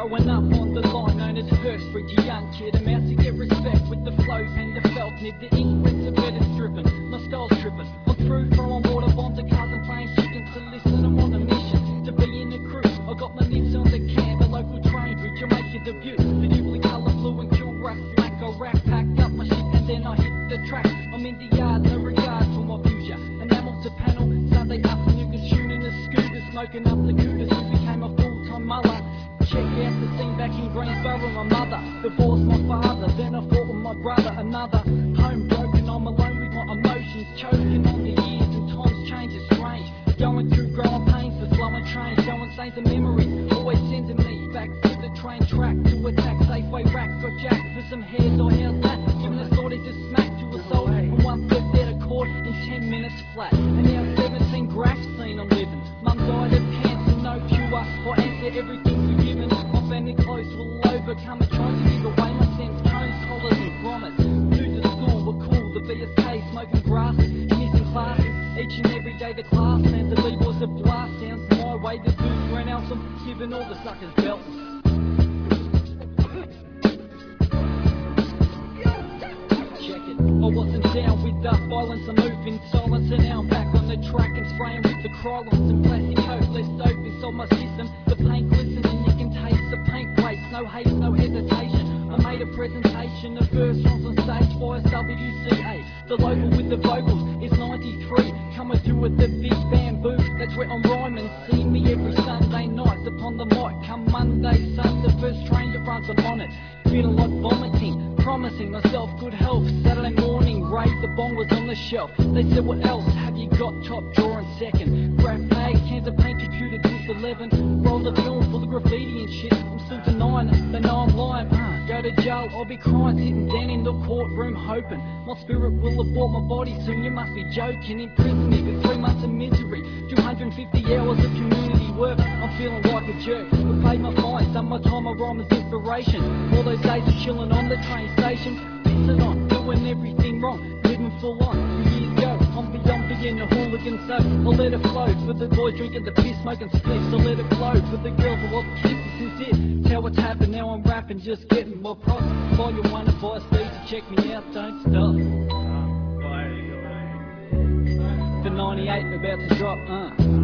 Growing up on the line known as First Bridge, a young kid, I'm out to get respect with the flow, pen the felt, nib the ink, rinse the bed is dripping, my style's tripping, I'm through throwing water bombs at cars and playing chickens to listen, I'm on a mission to be in the crew, I got my nibs on the can, the local train bridge, I make a debut, the duplicate colour blue and kill rough black, I rap, packed up my shit and then I hit the track, I'm in the yard, no regard for my future, enamel to panel, Sunday afternoon, tuning the scooter, smoking up the cougars, who became a full-time mother. Check out the scene back in Greensboro, my mother divorced my father, then I fought with my brother, another home broken, I'm alone with my emotions, choking on the years and times change, it's strange, going through growing pains, the flowing train, showing stains and memories, always sending me back to the train track, to attack Safeway rack, got jacked for some hairs, or how's that, giving a story to smack to a soul, from 1/5 out of court in 10 minutes flat, and now 17 graph scene I'm living, mum died of cancer, no cure, or answer everything forgiven, my family close will overcome it, trying to give away my sins, cones, collars and grommets, through the school were cool, the BSK smoking grasses, missing classes, each and every day the class lands, the B-boys a blast, sounds my way, the dudes ran out, I'm giving all the suckers belts. I wasn't down with the violence, I'm moving silence, and now I'm back on the track and spraying with the Krylons and plastic coat, less dope inside my system, the paint glistens and you can taste the paint place, no haste, no hesitation, I made a presentation of first songs on stage for SWCA, the local with the vocals is 93, coming through with the big bamboo, that's where I'm rhyming, see me every Sunday night upon the mic, come Monday, sun, the first train that runs, I'm on it, feeling like vomiting, promising myself good health, Saturday morning, raid, the bong was on the shelf, they said what else have you got, top drawer and second, grab bag, cans of paint, computer disc 11, roll the film full of graffiti and shit, I'm still denying it, they know I'm lying, go to jail, I'll be crying, sitting down in the courtroom hoping, my spirit will abort my body soon, you must be joking, imprison me for 3 months of misery, 250 hours of community work, I'm feeling like a jerk, but paid my fines, done my time, my rhyme is inspiration, all those days of chilling on the train station, pissing on, doing everything wrong, living full on, 2 years ago, I'm beyond being a hooligan, so I'll let it flow, for the boys drinking the piss, smoking spliffs, I'll let it flow, for the girls who love kisses, sincere, tell what's happened, now I'm rapping, just getting more props, volume 1 advice, please check me out, don't stop, for 98, about to drop,